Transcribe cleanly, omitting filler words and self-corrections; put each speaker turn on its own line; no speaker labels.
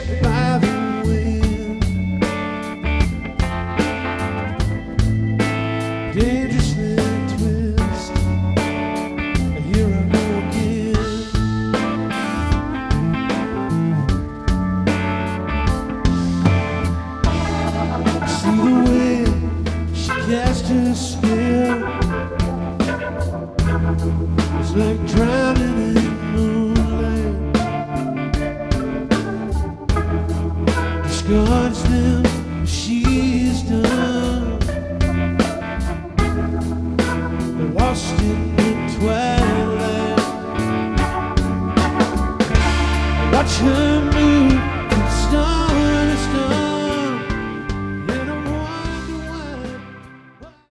swept by the wind, dangerously twist. Here I go again. See the way she cast her spell. It's like drowning in moonlight. Discards them.